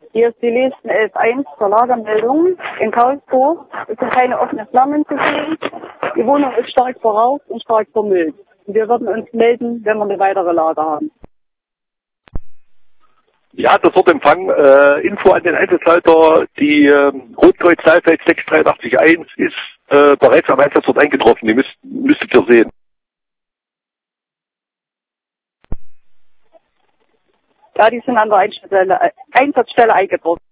Hier ist die Lesen 11.1 zur Lagermeldung in Karlsruhe. Es sind keine offenen Flammen zu sehen. Die Wohnung ist stark verraucht und stark vermüllt. Wir würden uns melden, wenn wir eine weitere Lage haben. Ja, das wird empfangen. Info an den Einsatzleiter. Die Rotkreuz Saalfeld 6881 ist bereits am Einsatzort eingetroffen. Die müsstet ihr sehen. Ja, die sind an der Einsatzstelle eingetroffen.